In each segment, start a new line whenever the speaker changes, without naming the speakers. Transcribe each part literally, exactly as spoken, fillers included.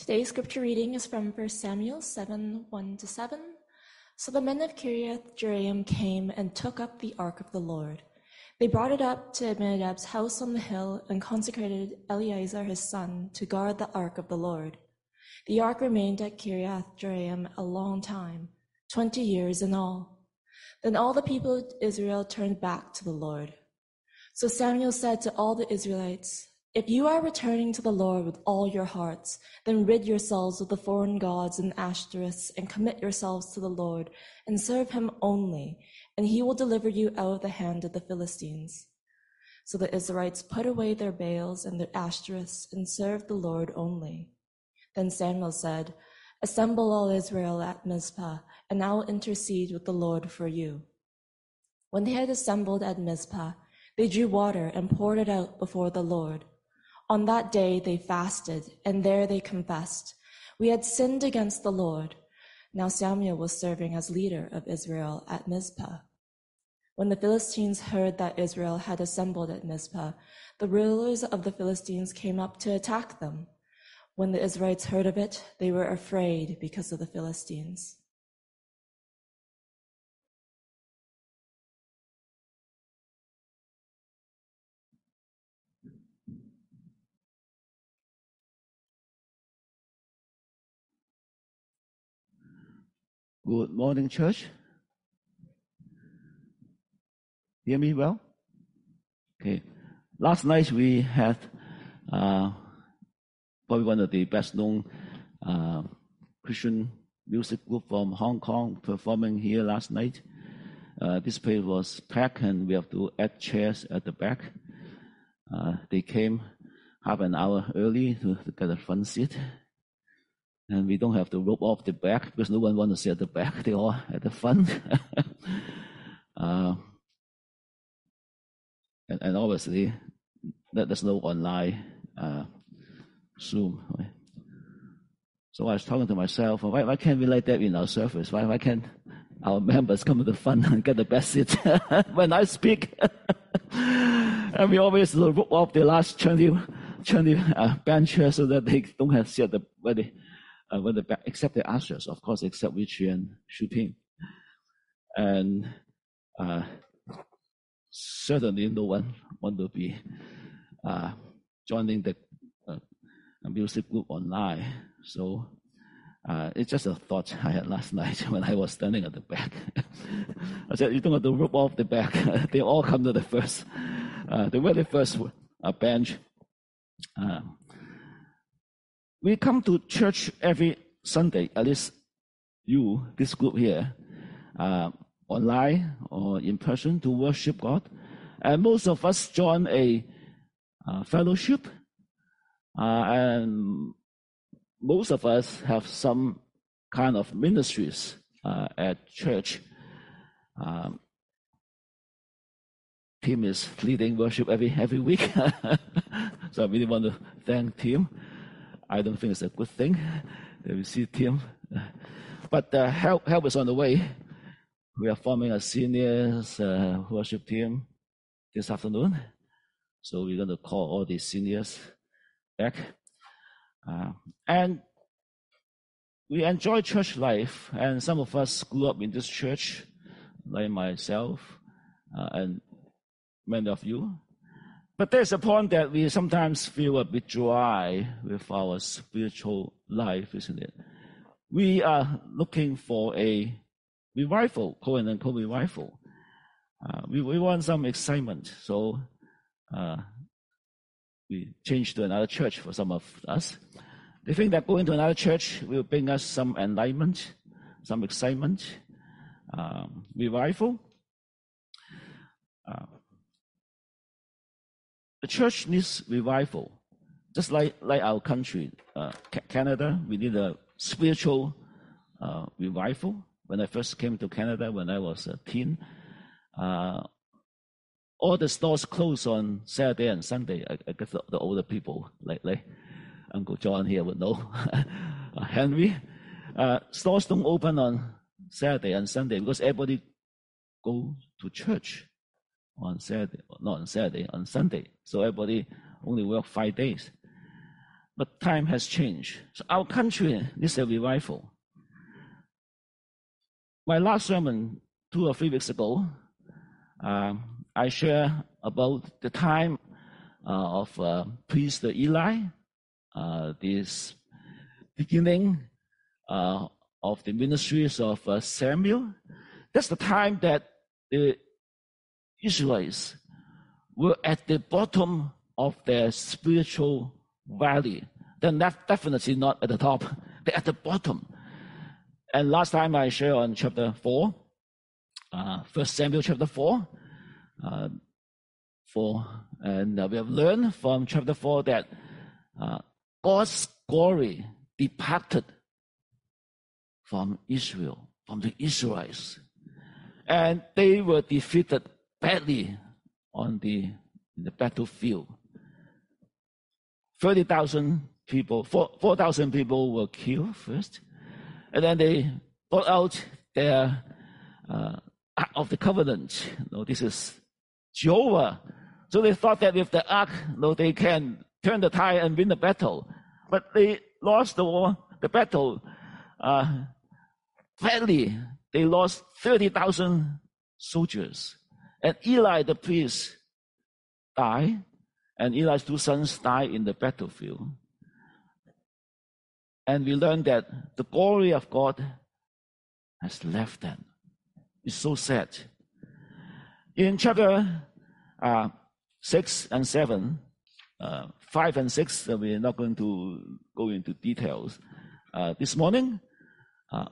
Today's scripture reading is from First Samuel seven, one to seven. So the men of Kiriath Jearim came and took up the ark of the Lord. They brought it up to Abinadab's house on the hill and consecrated Eleazar his son to guard the ark of the Lord. The ark remained at Kiriath Jearim a long time, twenty years in all. Then all the people of Israel turned back to the Lord. So Samuel said to all the Israelites, "If you are returning to the Lord with all your hearts, then rid yourselves of the foreign gods and Ashtoreths and commit yourselves to the Lord and serve him only, and he will deliver you out of the hand of the Philistines." So the Israelites put away their Baals and their Ashtoreths and served the Lord only. Then Samuel said, "Assemble all Israel at Mizpah, and I will intercede with the Lord for you." When they had assembled at Mizpah, they drew water and poured it out before the Lord. On that day they fasted, and there they confessed, "We had sinned against the Lord." Now Samuel was serving as leader of Israel at Mizpah. When the Philistines heard that Israel had assembled at Mizpah, the rulers of the Philistines came up to attack them. When the Israelites heard of it, they were afraid because of the Philistines.
Good morning, church. Hear me well? Okay. Last night we had uh, probably one of the best-known uh, Christian music group from Hong Kong performing here last night. Uh, this place was packed, and we have to add chairs at the back. Uh, they came half an hour early to, to get a front seat. And we don't have to rope off the back because no one wants to sit at the back. They're all at the front. uh, and, and obviously, there's no online uh, Zoom. Right? So I was talking to myself, why, why can't we like that in our service? Why, why can't our members come to the front and get the best seat when I speak? And we always rope off the last twenty, twenty uh, benches so that they don't have to sit at the where they Uh, when the back, except the ushers, of course, except Richie and Shuping. And uh, certainly no one want to be uh, joining the uh, music group online. So uh, it's just a thought I had last night when I was standing at the back. I said, you don't have to rope off the back. They all come to the first, uh, the very first uh, bench. Uh, We come to church every Sunday, at least you, this group here, uh, online or in person to worship God. And most of us join a uh, fellowship. Uh, and most of us have some kind of ministries uh, at church. Um, Tim is leading worship every, every week. So I really want to thank Tim. I don't think it's a good thing that we see Tim. But uh, help, help is on the way. We are forming a seniors uh, worship team this afternoon. So we're going to call all the seniors back. Uh, and we enjoy church life. And some of us grew up in this church, like myself uh, and many of you. But there's a point that we sometimes feel a bit dry with our spiritual life, isn't it? We are looking for a revival, quote unquote revival. Uh, we, we want some excitement, so uh, we change to another church for some of us. They think that going to another church will bring us some enlightenment, some excitement, um, revival. Uh, The church needs revival, just like, like our country, uh, Canada. We need a spiritual uh, revival. When I first came to Canada, when I was a teen, uh, all the stores closed on Saturday and Sunday. I, I guess the, the older people, like, like Uncle John here would know, Henry. Uh, stores don't open on Saturday and Sunday because everybody go to church on Saturday, not on Saturday, on Sunday. So everybody only work five days. but time has changed. So our country needs a revival. My last sermon, two or three weeks ago, um, I shared about the time uh, of uh, priest Eli, uh, this beginning uh, of the ministries of uh, Samuel. That's the time that the Israelites were at the bottom of their spiritual valley. They're not, definitely not at the top. They're at the bottom. And last time I shared on chapter four, uh, First Samuel chapter four, uh, four, and uh, we have learned from chapter four that uh, God's glory departed from Israel, from the Israelites, and they were defeated badly on the in the battlefield. Thirty thousand people, four four thousand people were killed first, and then they brought out their uh, Ark of the Covenant. You know, this is Jehovah. So they thought that with the Ark, you know, they can turn the tide and win the battle, but they lost the war, the battle. Uh, badly, they lost thirty thousand soldiers, and Eli the priest died, and Eli's two sons died in the battlefield. And we learned that the glory of God has left them. It's so sad. In chapter uh, six and seven, uh, five and six, uh, we're not going to go into details. Uh, this morning, uh,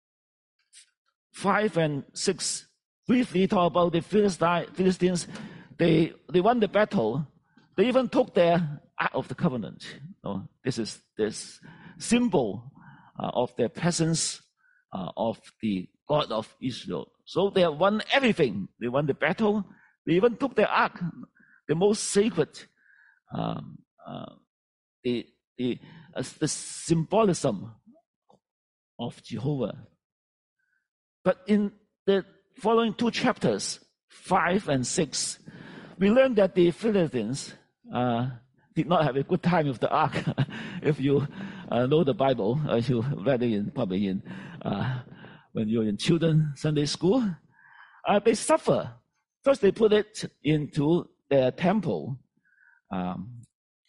five and six briefly talk about the Philistines. They they won the battle. They even took their Ark of the Covenant. Oh, this is this symbol uh, of their presence uh, of the God of Israel. So they have won everything. They won the battle. They even took their Ark, the most sacred, um, uh, the the uh, the symbolism of Jehovah. But in the following two chapters, five and six, we learned that the Philistines uh, did not have a good time with the Ark. If you uh, know the Bible, uh, you read it in, probably in uh, when you're in children Sunday school, uh, they suffer. First, they put it into their temple um,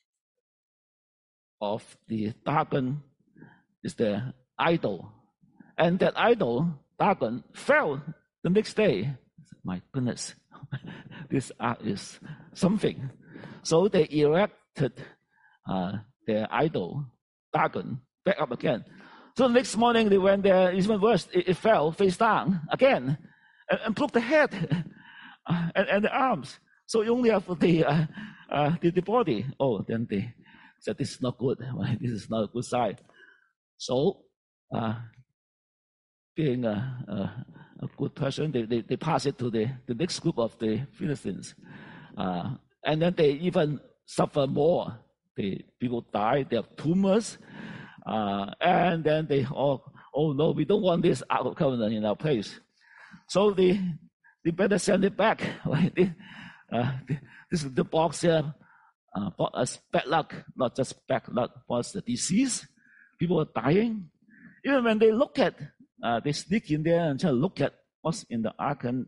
of the Dagon, is the idol, and that idol Dagon fell the next day. My goodness, this Ark is something. So they erected uh, their idol, Dagon, back up again. So the next morning they went there, it's even worse, it, it fell face down again, and, and broke the head uh, and, and the arms. So you only have the, uh, uh, the, the body. Oh, then they said, this is not good. This is not a good sign. So, uh, being a, a, a good person, they, they, they pass it to the, the next group of the Philistines. Uh, and then they even suffer more. The people die, they have tumors. Uh, and then they, oh, oh no, we don't want this Ark of Covenant in our place. So they, they better send it back. Right? They, uh, this is the box here. Uh, as bad luck, not just bad luck, but the disease. People are dying. Even when they look at Uh, they sneak in there and try to look at what's in the Ark, and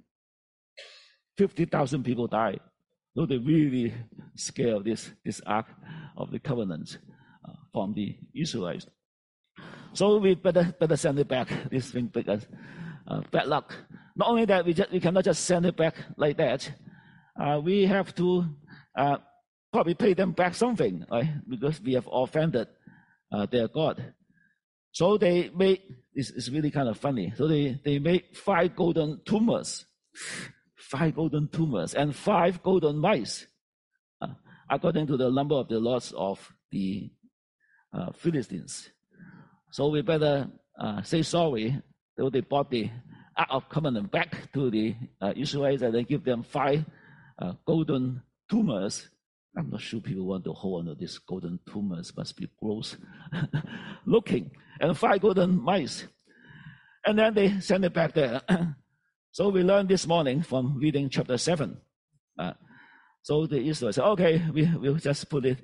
fifty thousand people died. So they're really scared of this, this Ark of the Covenant uh, from the Israelites. So we better, better send it back, this thing, because uh, bad luck. Not only that, we, just, we cannot just send it back like that. Uh, we have to uh, probably pay them back something, right? Because we have offended uh, their God. So they made, it's, it's really kind of funny. So they, they made five golden tumors, five golden tumors, and five golden mice, uh, according to the number of the lots of the uh, Philistines. So we better uh, say sorry. So they brought the Ark of Covenant back to the uh, Israelites, and they give them five uh, golden tumors. I'm not sure people want to hold on to these golden tumors, must be gross looking. And five golden mice. And then they send it back there. So we learned this morning from reading chapter seven. Uh, so the Israelites said, okay, we, we'll just put it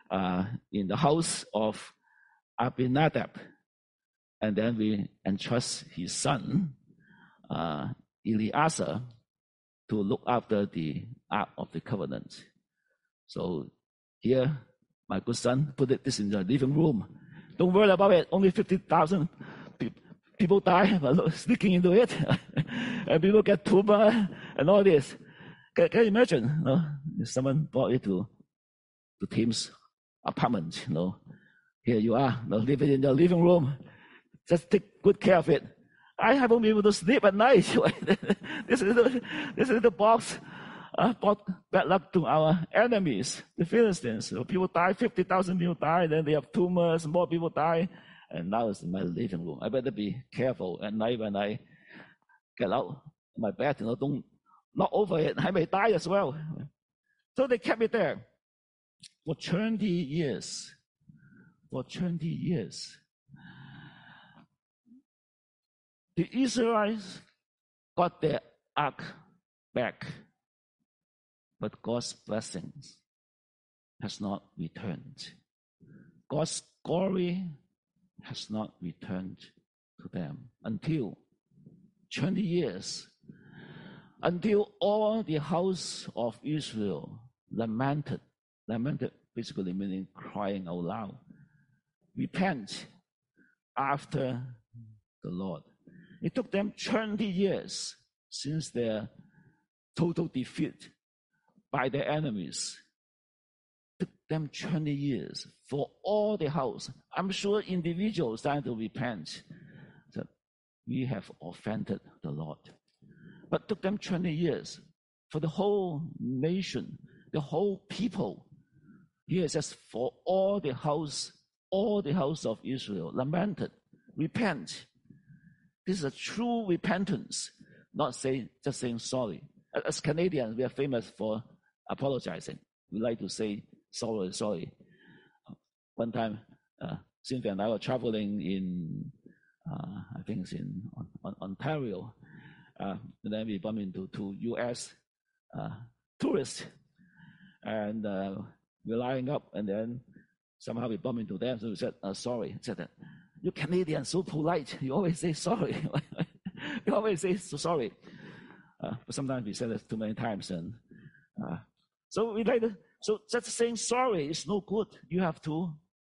uh, in the house of Abinadab. And then we entrust his son, uh, Eleazar, to look after the Ark of the Covenant. So here, my good son, put it this in the living room. Don't worry about it. Only fifty thousand pe- people die sneaking into it. And people get tumor and all this. Can, can you imagine? You know, if someone brought it to, to Tim's apartment. You know, here you are, you know, living in your living room. Just take good care of it. I haven't been able to sleep at night. this is the, this is the box uh, brought bad luck to our enemies, the Philistines. So people die, fifty thousand people die, then they have tumors, more people die, and now it's in my living room. I better be careful at night when I get out of my bed, you know, don't knock over it. I may die as well. So they kept it there for twenty years. For twenty years. The Israelites got their ark back, but God's blessings has not returned. God's glory has not returned to them until twenty years, until all the house of Israel lamented, lamented basically meaning crying out loud, repent after the Lord. It took them twenty years since their total defeat by their enemies. It took them twenty years for all the house. I'm sure individuals started to repent that we have offended the Lord. But it took them twenty years for the whole nation, the whole people. Here it says, for all the house, all the house of Israel lamented, repent. This is a true repentance, not saying, just saying sorry. As Canadians, we are famous for apologizing. We like to say sorry, sorry. One time, uh, Cynthia and I were traveling in, uh, I think it's in on, on, Ontario, uh, and then we bumped into two U S uh, tourists, and uh, we're lining up, and then somehow we bumped into them, so we said, uh, sorry. I said that. You Canadians so polite. You always say sorry. You always say so sorry. Uh, but sometimes we say that too many times, and uh, so we like to, so just saying sorry is no good. You have to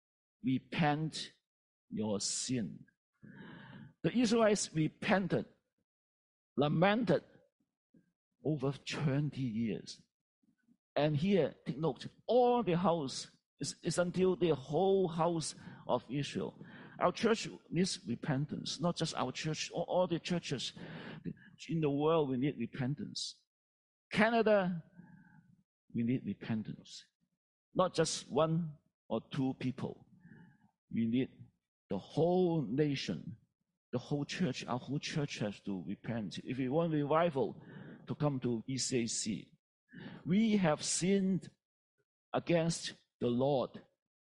repent your sin. The Israelites repented, lamented over twenty years, and here take note: all the house is, is until the whole house of Israel. Our church needs repentance, not just our church, all, all the churches in the world, we need repentance. Canada, we need repentance. Not just one or two people. We need the whole nation, the whole church, our whole church has to repent. If we want revival to come to E C A C, we have sinned against the Lord.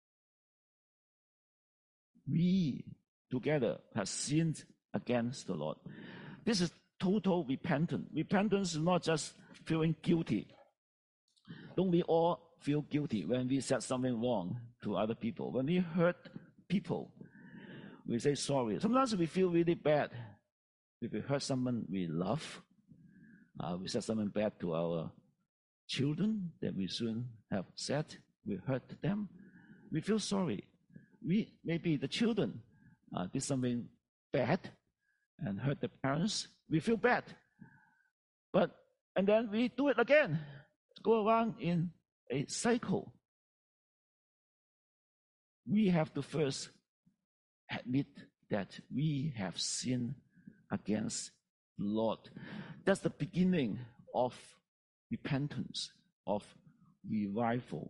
We together have sinned against the Lord. This is total repentance. Repentance is not just feeling guilty. Don't we all feel guilty when we said something wrong to other people? When we hurt people, we say sorry. Sometimes we feel really bad. If we hurt someone we love, uh, we said something bad to our children that we shouldn't have said, we hurt them, we feel sorry. We maybe the children uh, did something bad and hurt the parents. We feel bad, but and then we do it again. Go around in a cycle. We have to first admit that we have sinned against the Lord. That's the beginning of repentance, of revival.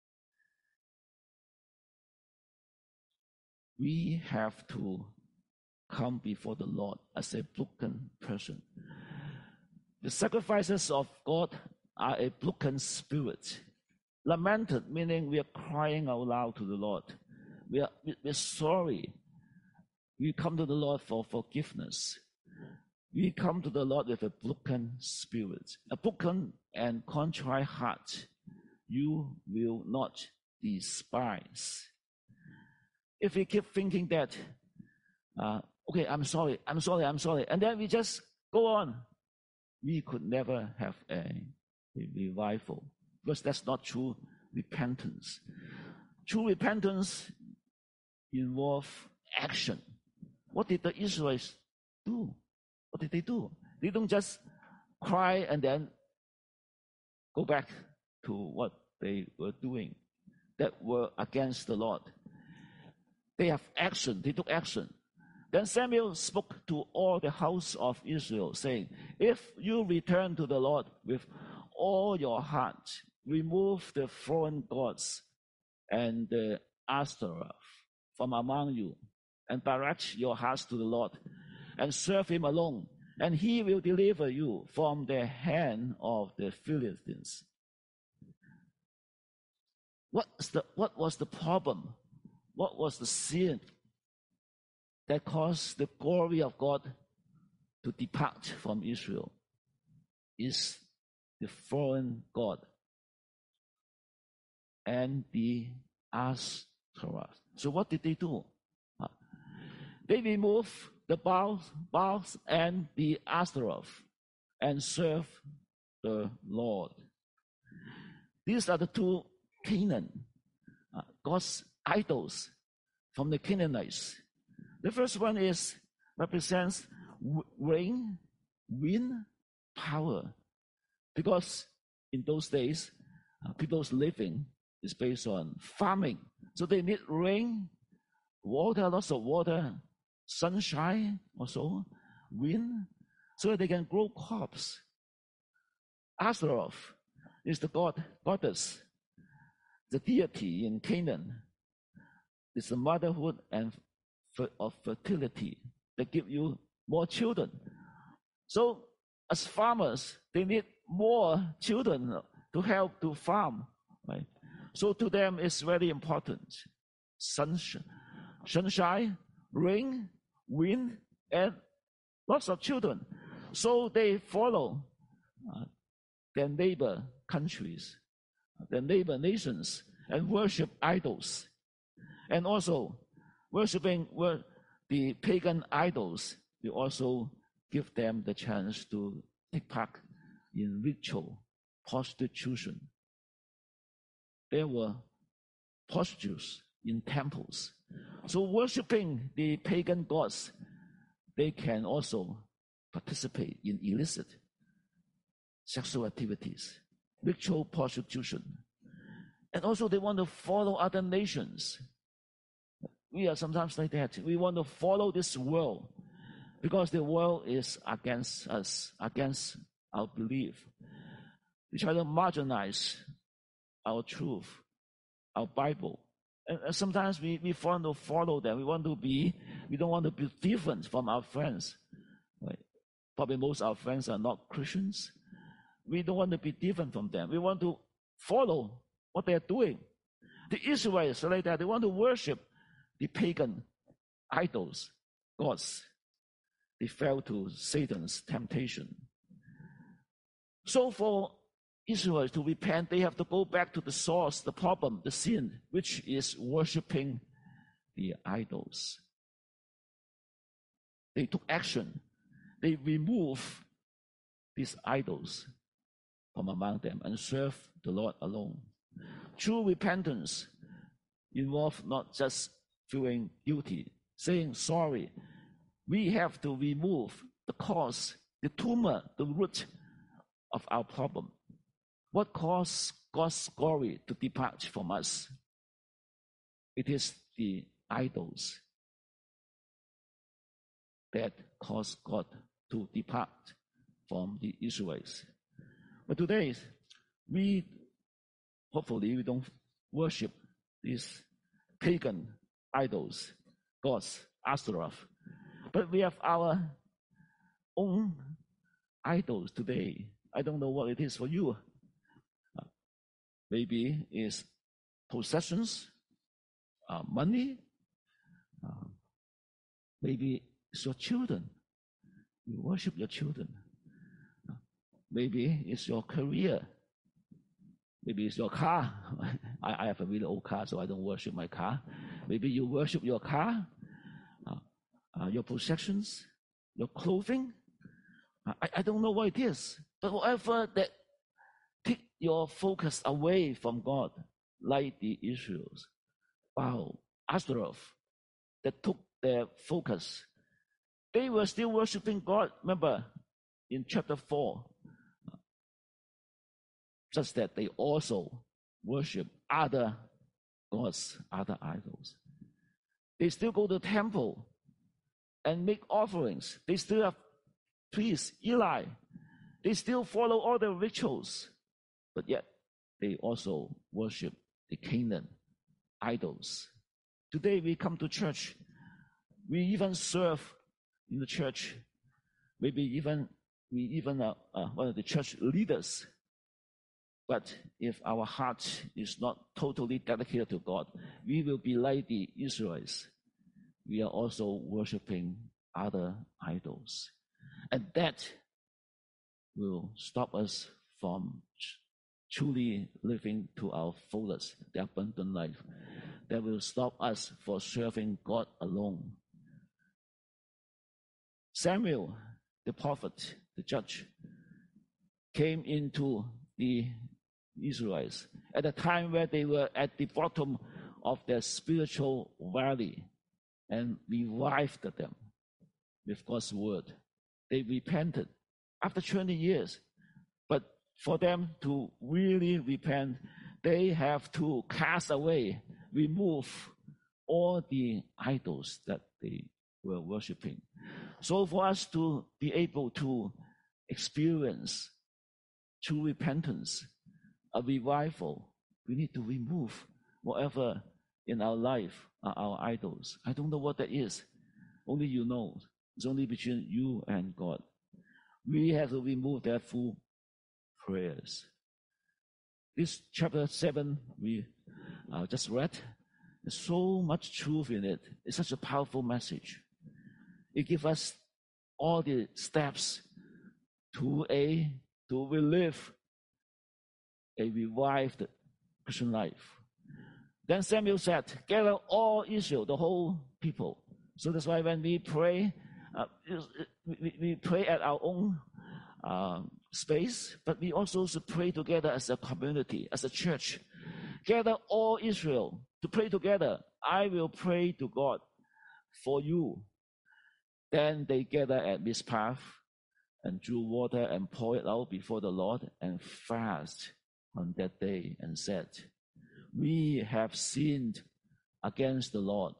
We have to come before the Lord as a broken person. The sacrifices of God are a broken spirit. Lamented, meaning we are crying out loud to the Lord. We are we're sorry. We come to the Lord for forgiveness. We come to the Lord with a broken spirit, a broken and contrite heart. You will not despise. If we keep thinking that, uh, okay, I'm sorry, I'm sorry, I'm sorry, and then we just go on, we could never have a, a revival, because that's not true repentance. True repentance involves action. What did the Israelites do? What did they do? They don't just cry and then go back to what they were doing that were against the Lord. They have action. They took action. Then Samuel spoke to all the house of Israel, saying, if you return to the Lord with all your heart, remove the foreign gods and the Ashtaroth from among you, and direct your hearts to the Lord, and serve him alone, and he will deliver you from the hand of the Philistines. What's the, what was the problem? What was the sin that caused the glory of God to depart from Israel? Is the foreign god and the Ashtaroth. So what did they do? They removed the Baals, Baals and the Ashtaroth and serve the Lord. These are the two Canaan, uh, God's idols from the Canaanites. The first one is represents rain, wind, power, because in those days, uh, people's living is based on farming. So they need rain, water, lots of water, sunshine also, wind, so that they can grow crops. Ashtaroth is the god, goddess, the deity in Canaan. It's the motherhood and of fertility that give you more children. So as farmers, they need more children to help to farm, right? So to them, it's very important. Sunshine, sunshine, rain, wind, and lots of children. So they follow uh, their neighbor countries, their neighbor nations, and worship idols. And also, worshiping the pagan idols, we also give them the chance to take part in ritual prostitution. There were prostitutes in temples. So worshiping the pagan gods, they can also participate in illicit sexual activities, ritual prostitution. And also they want to follow other nations. We are sometimes like that. We want to follow this world because the world is against us, against our belief. We try to marginalize our truth, our Bible. And sometimes we, we want to follow them. We want to be, we don't want to be different from our friends. Right? Probably most of our friends are not Christians. We don't want to be different from them. We want to follow what they are doing. The Israelites are like that. They want to worship the pagan idols, gods. They fell to Satan's temptation. So for Israel to repent, they have to go back to the source, the problem, the sin, which is worshiping the idols. They took action. They removed these idols from among them and served the Lord alone. True repentance involves not just feeling guilty, saying sorry. We have to remove the cause, the tumor, the root of our problem. What caused God's glory to depart from us? It is the idols that caused God to depart from the Israelites. But today, we hopefully we don't worship these pagan idols, gods, Ashtaroth. But we have our own idols today. I don't know what it is for you. Uh, maybe it's possessions, uh, money. Uh, maybe it's your children. You worship your children. Uh, maybe it's your career. Maybe it's your car. I, I have a really old car, so I don't worship my car. Maybe you worship your car, uh, uh, your possessions, your clothing. I, I don't know what it is, but whatever that take your focus away from God, like the Israels, Baal, Ashtaroth, that took their focus. They were still worshiping God. Remember, in chapter four, just that they also worship other gods, other idols. They still go to the temple and make offerings. They still have priests, Eli. They still follow all the rituals, but yet they also worship the Canaan idols. Today we come to church. We even serve in the church. Maybe even we even are uh, one of the church leaders. But if our heart is not totally dedicated to God, we will be like the Israelites. We are also worshiping other idols. And that will stop us from truly living to our fullest, the abundant life. That will stop us from serving God alone. Samuel, the prophet, the judge, came into the Israelites at a time where they were at the bottom of their spiritual valley and revived them with God's word. They repented after twenty years. But for them to really repent, they have to cast away, remove all the idols that they were worshiping. So for us to be able to experience true repentance, a revival, we need to remove whatever in our life are our idols. I don't know what that is. Only you know. It's only between you and God. We have to remove that through prayers. This chapter seven we uh, just read, there's so much truth in it. It's such a powerful message. It gives us all the steps to a to relive a revived Christian life. Then Samuel said, gather all Israel, the whole people. So that's why when we pray, uh, we, we pray at our own uh, space, but we also should pray together as a community, as a church. Gather all Israel to pray together. I will pray to God for you. Then they gather at Mizpah and drew water and poured it out before the Lord and fast on that day and said, we have sinned against the Lord.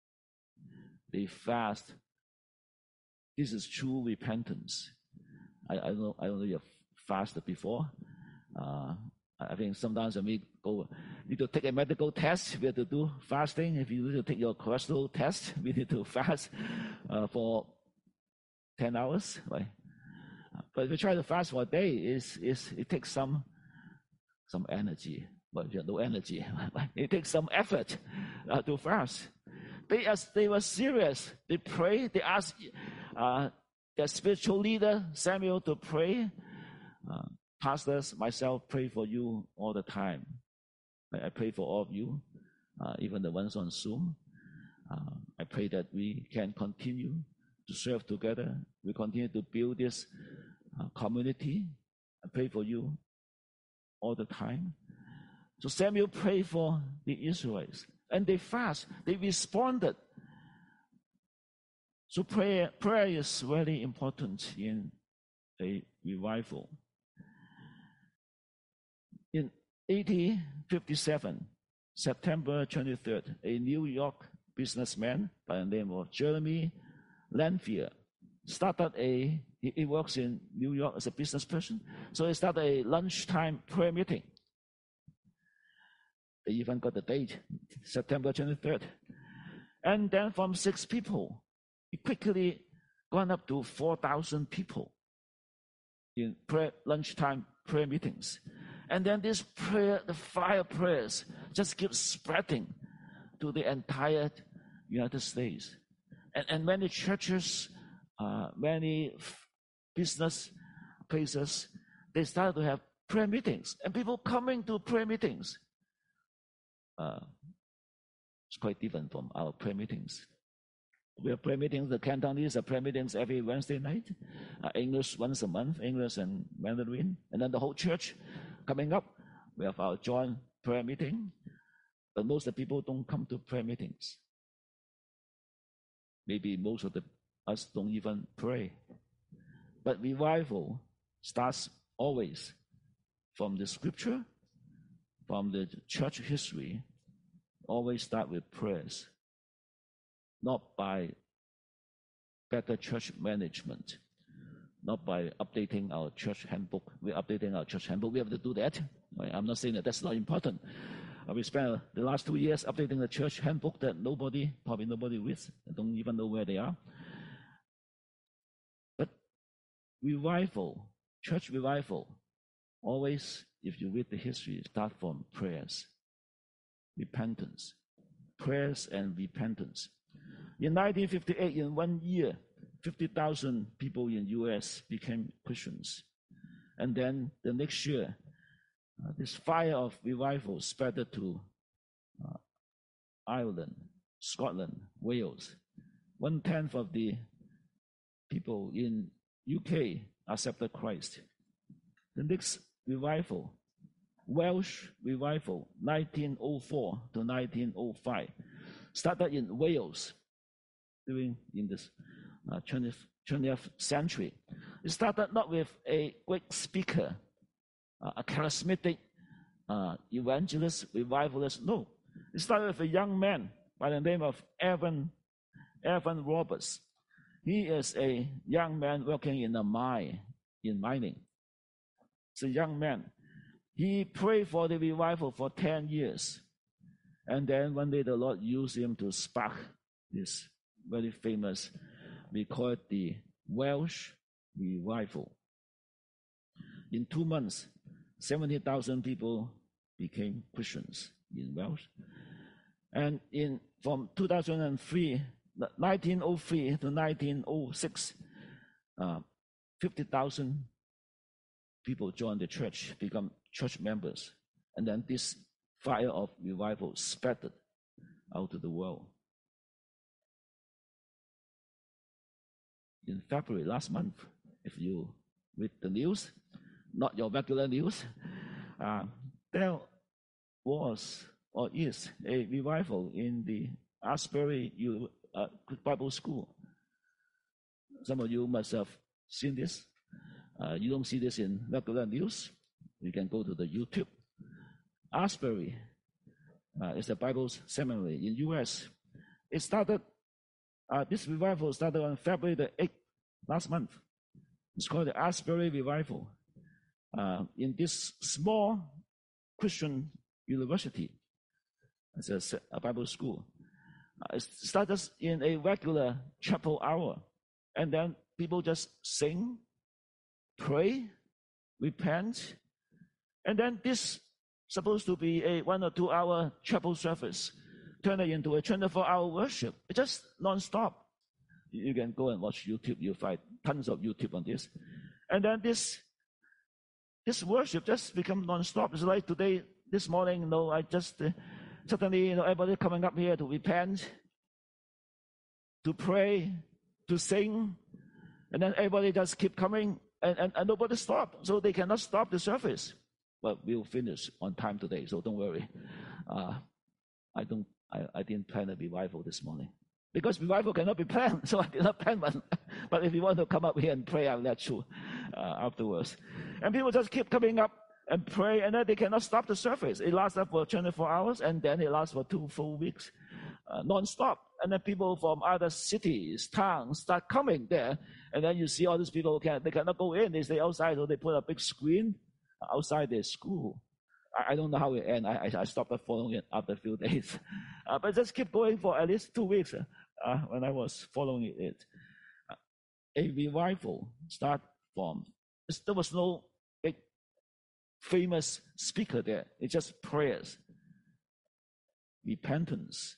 They fast. This is true repentance. I, I don't know. I don't know if you've fasted before. Uh, I think sometimes when we go, need to take a medical test, we have to do fasting. If you need to take your cholesterol test, we need to fast uh, for ten hours, right? But if you try to fast for a day, is is it takes some some energy. But you have no energy. It takes some effort uh, to fast. They as they were serious. They prayed. They asked uh, their spiritual leader Samuel to pray. Uh, pastors, myself, pray for you all the time. I, I pray for all of you, uh, even the ones on Zoom. Uh, I pray that we can continue to serve together. We continue to build this uh, community. I pray for you all the time. So Samuel prayed for the Israelites, and they fast. They responded. So prayer, prayer is very important in a revival. In eighteen fifty-seven, September twenty-third, a New York businessman by the name of Jeremy Lanphier started a, he, he works in New York as a business person, so he started a lunchtime prayer meeting. They even got the date, September twenty-third. And then from six people, it quickly gone up to four thousand people in prayer, lunchtime prayer meetings. And then this prayer, the fire prayers, just keep spreading to the entire United States. And, and many churches, uh, many business places, they started to have prayer meetings. And people coming to prayer meetings. uh, it's quite different from our prayer meetings. We have prayer meetings, the Cantonese have prayer meetings every Wednesday night, uh, English once a month, English and Mandarin, and then the whole church coming up. We have our joint prayer meeting, but most of the people don't come to prayer meetings. Maybe most of the, us don't even pray. But revival starts always from the scripture, from the church history, always start with prayers, not by better church management, not by updating our church handbook. We're updating our church handbook. We have to do that. I'm not saying that that's not important. We spent the last two years updating the church handbook that nobody, probably nobody reads, don't even know where they are. But revival, church revival, always, if you read the history, start from prayers, repentance, prayers and repentance. In nineteen fifty-eight, in one year, fifty thousand people in U S became Christians. And then the next year, uh, this fire of revival spread to uh, Ireland, Scotland, Wales. One-tenth of the people in U K accepted Christ. The next revival, Welsh revival, nineteen oh four to nineteen oh five, started in Wales during in this uh, twentieth, twentieth century. It started not with a great speaker, uh, a charismatic uh, evangelist, revivalist. No, it started with a young man by the name of Evan, Evan Roberts. He is a young man working in a mine, in mining. It's a young man. He prayed for the revival for ten years. And then one day the Lord used him to spark this very famous, we call it the Welsh revival. In two months, seventy thousand people became Christians in Welsh. And in from two thousand three, nineteen oh three to nineteen oh six, uh, fifty thousand people joined the church, become church members. And then this fire of revival spread out to the world. In February last month, if you read the news, not your regular news, uh, there was or is a revival in the Asbury uh, Bible School. Some of you must have seen this. Uh, you don't see this in regular news. You can go to the YouTube. Asbury uh, is the Bible seminary in U S. It started, uh, this revival started on February the eighth last month. It's called the Asbury Revival. Uh, in this small Christian university, it's a, a Bible school. Uh, it started in a regular chapel hour, and then people just sing, pray, repent, and then this supposed to be a one or two hour chapel service turned it into a twenty-four hour worship. It's just non-stop. You can go and watch YouTube. You'll find tons of YouTube on this. And then this this worship just become non-stop. It's like today, this morning, you know, I just uh, suddenly, you know, everybody coming up here to repent, to pray, to sing, and then everybody just keep coming, and, and, and nobody stop. So they cannot stop the service. But we'll finish on time today, so don't worry. Uh, I don't. I, I didn't plan a revival this morning because revival cannot be planned, so I did not plan one. But if you want to come up here and pray, I'll let you uh, afterwards. And people just keep coming up and pray, and then they cannot stop the service. It lasts up for twenty-four hours, and then it lasts for two full weeks, uh, non-stop. And then people from other cities, towns start coming there, and then you see all these people, can, they cannot go in. They stay outside, so they put a big screen outside their school. I, I don't know how it ends. I, I, I stopped following it after a few days. Uh, but just keep going for at least two weeks uh, when I was following it. Uh, a revival start from, there was no big famous speaker there. It's just prayers, repentance,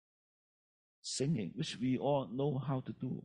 singing, which we all know how to do.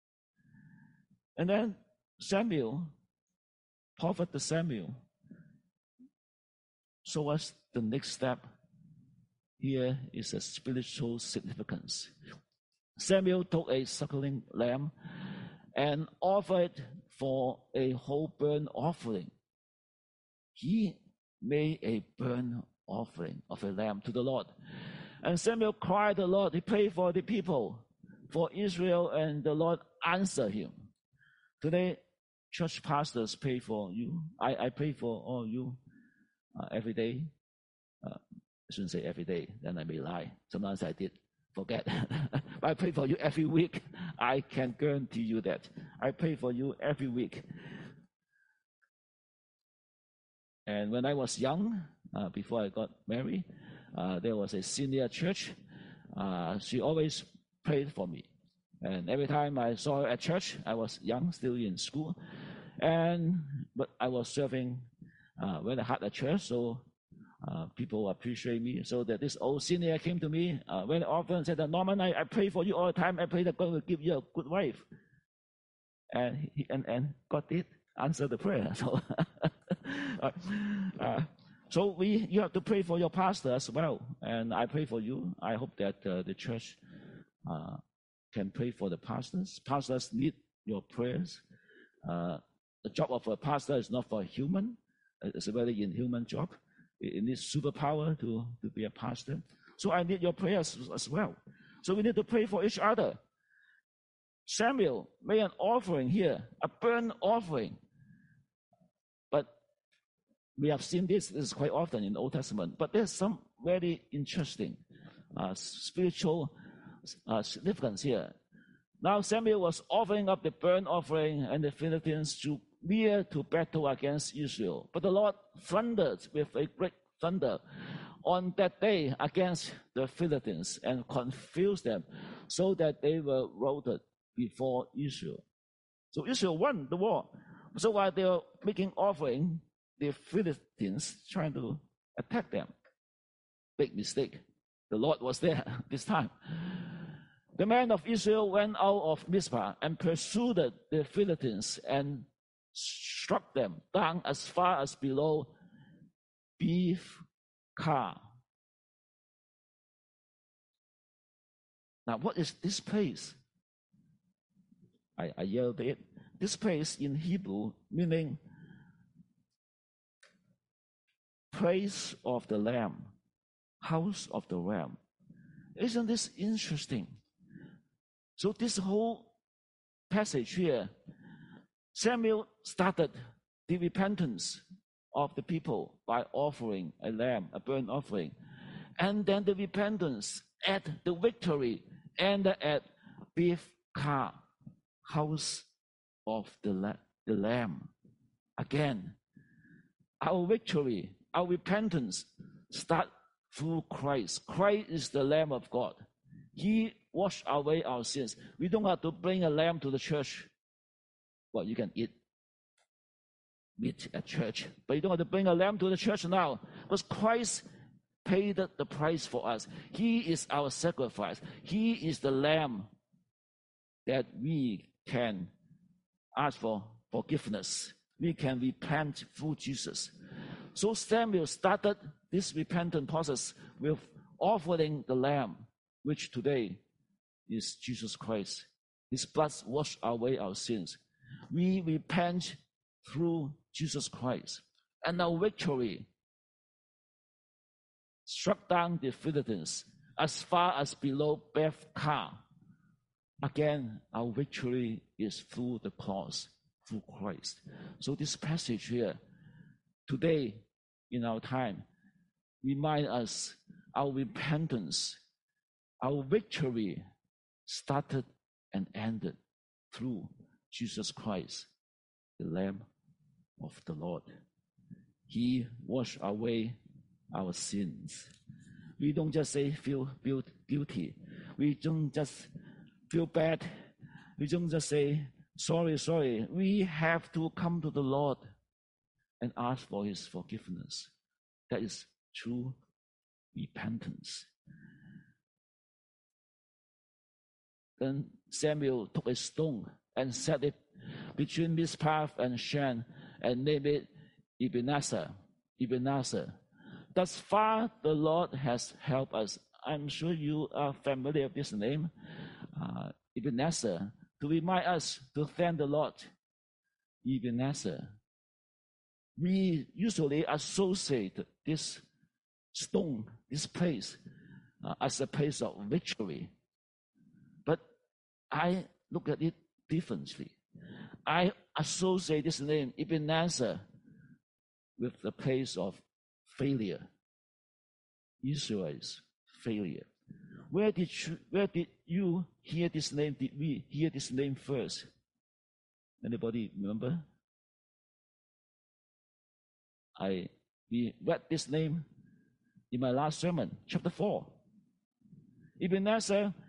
And then Samuel, Prophet Samuel, show us the next step here is a spiritual significance. Samuel took a suckling lamb and offered for a whole burnt offering. He made a burnt offering of a lamb to the Lord. And Samuel cried to the Lord. He prayed for the people, for Israel, and the Lord answered him. Today, church pastors pray for you. I, I pray for all you uh, every day. Uh, I shouldn't say every day, then I may lie. Sometimes I did forget. But I pray for you every week. I can guarantee you that. I pray for you every week. And when I was young, uh, before I got married, uh, there was a senior church. Uh, she always prayed for me. And every time I saw her at church, I was young, still in school. And but I was serving uh, very hard at church, so uh, people appreciate me. So that this old senior came to me uh, very often and said, Norman, I, I pray for you all the time. I pray that God will give you a good wife. And he, and, and God did answer the prayer. So, uh, uh, so we you have to pray for your pastor as well. And I pray for you. I hope that uh, the church uh, can pray for the pastors. Pastors need your prayers. Uh, the job of a pastor is not for a human. It's a very inhuman job. It needs superpower to, to be a pastor. So I need your prayers as well. So we need to pray for each other. Samuel made an offering here, a burnt offering. But we have seen this, this is quite often in the Old Testament. But there's some very interesting uh, spiritual uh, significance here. Now Samuel was offering up the burnt offering, and the Philistines drew near to battle against Israel. But the Lord thundered with a great thunder on that day against the Philistines and confused them so that they were routed before Israel. So Israel won the war. So while they were making offering, the Philistines trying to attack them. Big mistake. The Lord was there this time. The men of Israel went out of Mizpah and pursued the Philistines and struck them down as far as below Beth-kar. Now, what is this place? I, I yelled it. This place in Hebrew meaning place of the Lamb, house of the Lamb. Isn't this interesting? So this whole passage here, Samuel started the repentance of the people by offering a lamb, a burnt offering. And then the repentance at the victory and at Beth-kar, house of the, la- the Lamb. Again, our victory, our repentance start through Christ. Christ is the Lamb of God. He washed away our sins. We don't have to bring a lamb to the church. Well, you can eat meat at church, but you don't have to bring a lamb to the church now, because Christ paid the price for us. He is our sacrifice. He is the lamb that we can ask for forgiveness. We can repent through Jesus. So Samuel started this repentant process with offering the lamb, which today is Jesus Christ. His blood washed away our sins. We repent through Jesus Christ. And our victory struck down the Philistines as far as below Beth-kar. Again, our victory is through the cross, through Christ. So this passage here, today in our time, remind us our repentance, our victory started and ended through Jesus Christ, the Lamb of the Lord. He washed away our sins. We don't just say feel, feel guilty. We don't just feel bad. We don't just say sorry, sorry. We have to come to the Lord and ask for his forgiveness. That is true repentance. Then Samuel took a stone and set it between Mizpah and Shen and named it Ebenezer. Ebenezer. Thus far, the Lord has helped us. I'm sure you are familiar with this name, uh, Ebenezer, to remind us to thank the Lord. Ebenezer. We usually associate this stone, this place, uh, as a place of victory. But I look at it differently. I associate this name, Ebenezer, with the place of failure. Israel's failure. Where did you, where did you hear this name? Did we hear this name first? Anybody remember? I we read this name in my last sermon, chapter four. Ebenezer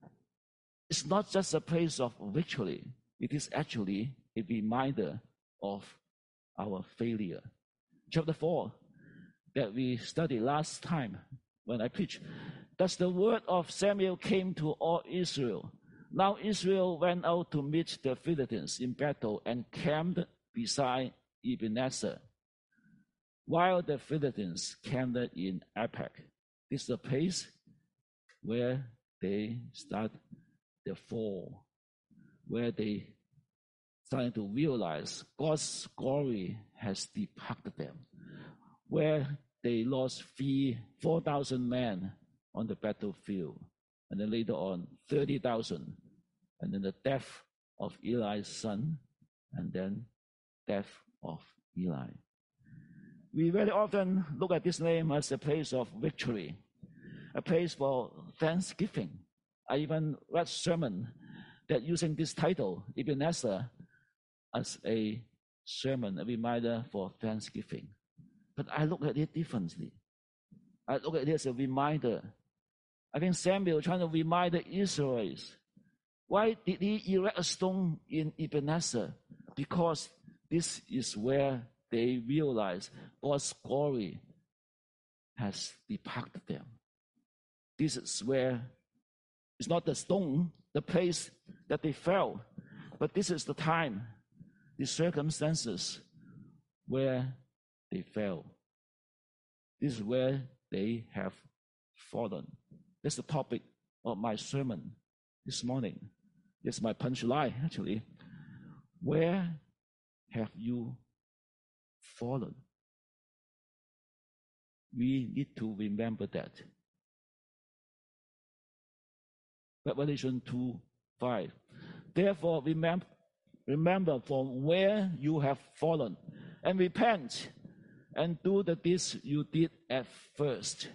is not just a place of victory. It is actually a reminder of our failure. Chapter four that we studied last time when I preached. Thus the word of Samuel came to all Israel. Now Israel went out to meet the Philistines in battle and camped beside Ebenezer, while the Philistines camped in Aphek. This is the place where they start the fall, where they started to realize God's glory has departed them, where they lost three, four thousand men on the battlefield, and then later on thirty thousand, and then the death of Eli's son, and then death of Eli. We very often look at this name as a place of victory, a place for thanksgiving. I even read a sermon that using this title, Ebenezer, as a sermon, a reminder for thanksgiving. But I look at it differently. I look at it as a reminder. I think Samuel trying to remind the Israelites, why did he erect a stone in Ebenezer? Because this is where they realize God's glory has departed them. This is where it's not the stone, the place that they fell, but this is the time, the circumstances where they fell. This is where they have fallen. That's the topic of my sermon this morning. It's my punchline, actually. Where have you fallen? We need to remember that. Revelation two five. Therefore, remember, remember from where you have fallen, and repent, and do the deeds you did at first.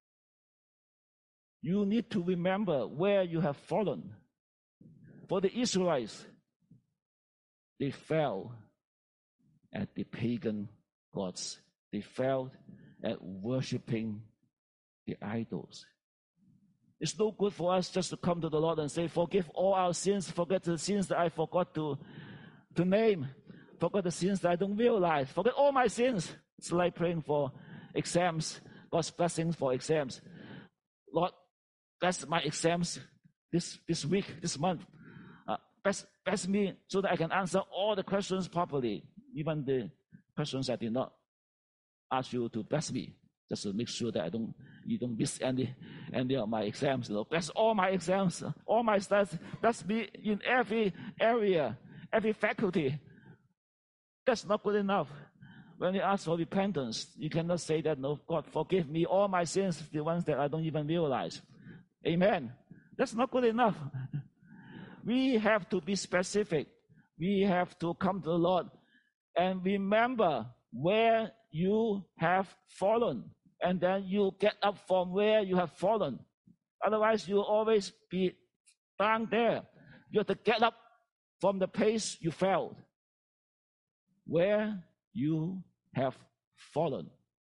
You need to remember where you have fallen. For the Israelites, they fell at the pagan gods. They fell at worshiping the idols. It's no good for us just to come to the Lord and say, forgive all our sins, forget the sins that I forgot to, to name, forget the sins that I don't realize, forget all my sins. It's like praying for exams, God's blessings for exams. Lord, bless my exams this, this week, this month. Uh, bless, bless me so that I can answer all the questions properly, even the questions I did not ask you to bless me, just to make sure that I don't, you don't miss any, any of my exams. You know, bless all my exams, all my studies. Bless me in every area, every faculty. That's not good enough. When you ask for repentance, you cannot say that, no, God, forgive me all my sins, the ones that I don't even realize. Amen. That's not good enough. We have to be specific. We have to come to the Lord and remember where you have fallen, and then you get up from where you have fallen. Otherwise, you'll always be down there. You have to get up from the place you fell, where you have fallen.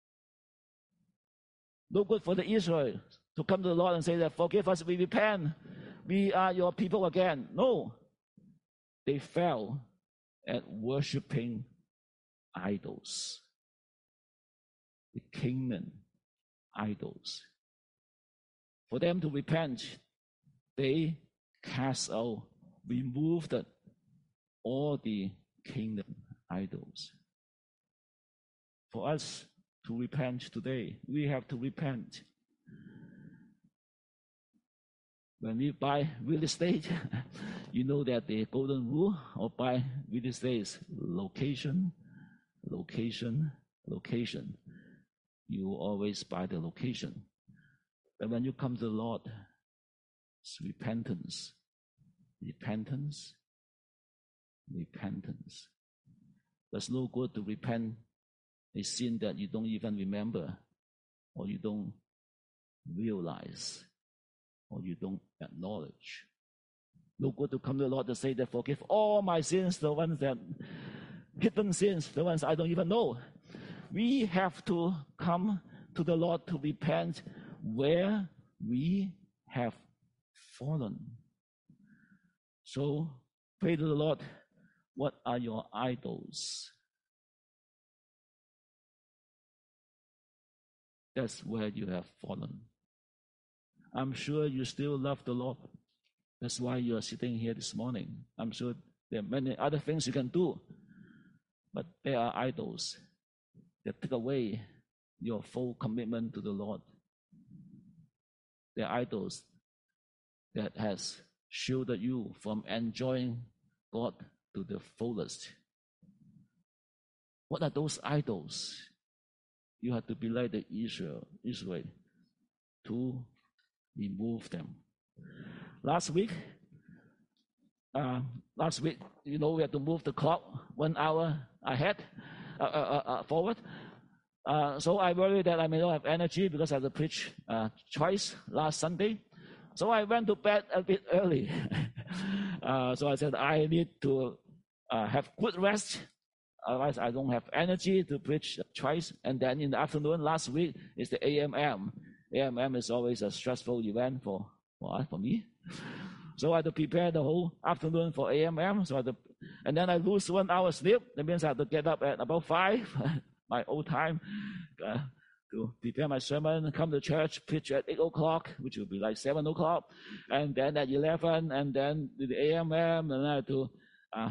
No good for the Israel to come to the Lord and say that, forgive us, we repent, we are your people again. No. They fell at worshiping idols. The Canaan idols. For them to repent, they cast out, removed all the Canaan idols. For us, to repent today. We have to repent. When we buy real estate, you know that the golden rule of buy real estate is location, location, location. You always buy the location. But when you come to the Lord, it's repentance, repentance, repentance. There's no good to repent a sin that you don't even remember, or you don't realize, or you don't acknowledge. No good to come to the Lord to say that forgive all my sins, the ones that hidden sins, the ones I don't even know. We have to come to the Lord to repent where we have fallen. So pray to the Lord, what are your idols? That's where you have fallen. I'm sure you still love the Lord. That's why you are sitting here this morning. I'm sure there are many other things you can do, but there are idols that take away your full commitment to the Lord. There are idols that has shielded you from enjoying God to the fullest. What are those idols? You have to be like the Israel, Israel to remove them. Last week, uh, last week, you know, we had to move the clock one hour ahead, uh, uh, uh, forward. Uh, so I worry that I may not have energy because I had to preach uh, twice last Sunday. So I went to bed a bit early. uh, so I said I need to uh, have good rest. Otherwise, I don't have energy to preach twice. And then in the afternoon, last week, is the A M M. A M M is always a stressful event for, for, for me. So I had to prepare the whole afternoon for A M M. So I had to, and then I lose one hour sleep. That means I have to get up at about five, my old time, uh, to prepare my sermon, come to church, preach at eight o'clock, which will be like seven o'clock, and then at eleven, and then do the A M M, and I had to uh,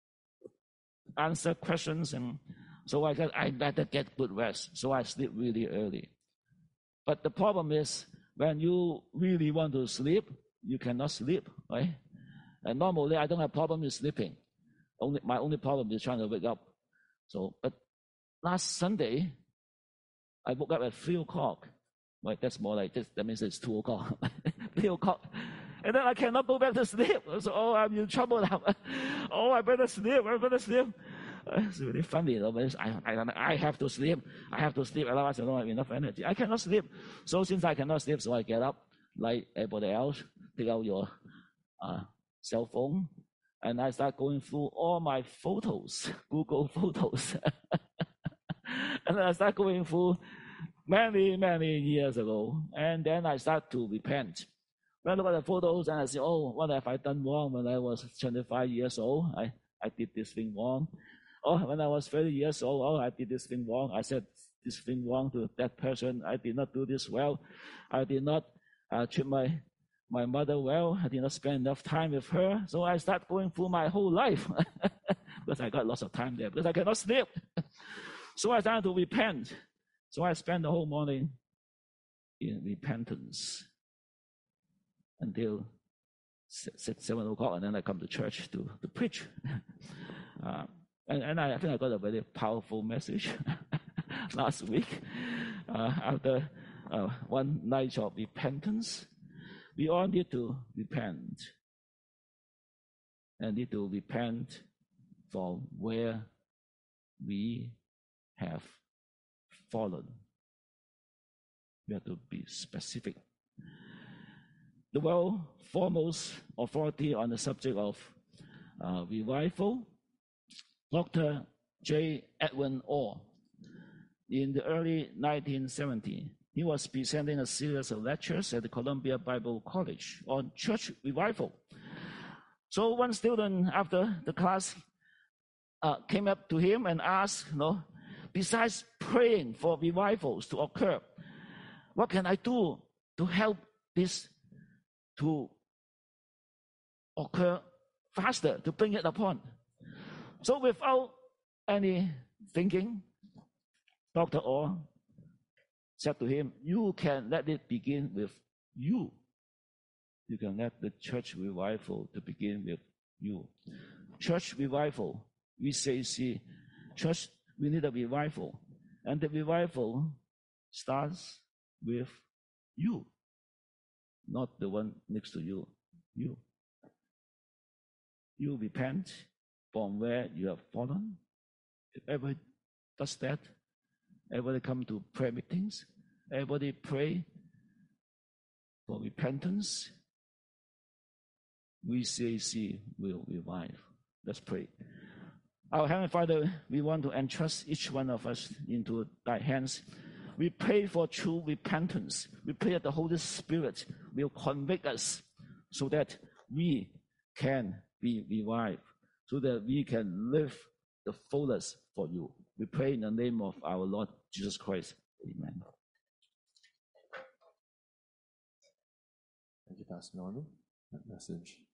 answer questions. And so I said, I better get good rest. So I sleep really early. But the problem is, when you really want to sleep, you cannot sleep, right? And normally, I don't have problem with sleeping. Only my only problem is trying to wake up. So, but last Sunday, I woke up at three o'clock. Right, that's more like this. That means it's two o'clock. three o'clock. And then I cannot go back to sleep. So, oh, I'm in trouble now. oh, I better sleep. I better sleep. It's really funny, you know. I, I, I have to sleep. I have to sleep. Otherwise, I don't have enough energy. I cannot sleep. So since I cannot sleep, so I get up like everybody else, take out your uh, cell phone, and I start going through all my photos, Google Photos. and then I start going through many, many years ago. And then I start to repent. When I look at the photos and I say, oh, what have I done wrong when I was twenty-five years old? I, I did this thing wrong. Oh, when I was thirty years old, oh, I did this thing wrong. I said this thing wrong to that person. I did not do this well. I did not uh, treat my, my mother well. I did not spend enough time with her. So I start going through my whole life because I got lots of time there because I cannot sleep. so I started to repent. So I spent the whole morning in repentance until six, seven o'clock, and then I come to church to, to preach. uh, and, and I, I think I got a very powerful message last week. Uh, after uh, one night of repentance, we all need to repent. And need to repent from where we have fallen. We have to be specific. The world foremost authority on the subject of uh, revival, Doctor J. Edwin Orr, in the early nineteen seventies, he was presenting a series of lectures at the Columbia Bible College on church revival. So one student after the class uh, came up to him and asked, you know, besides praying for revivals to occur, what can I do to help this to occur faster, to bring it upon? So without any thinking, Doctor Orr said to him, you can let it begin with you. You can let the church revival to begin with you. Church revival, we say, see, church, we need a revival. And the revival starts with you, not the one next to you. You. You repent from where you have fallen. If everybody does that, everybody come to prayer meetings, everybody pray for repentance, we C A C will revive. Let's pray. Our Heavenly Father, we want to entrust each one of us into thy hands. We pray for true repentance. We pray that the Holy Spirit will convict us so that we can be revived, so that we can live the fullest for you. We pray in the name of our Lord Jesus Christ. Amen.
Thank you, Pastor Norman. That message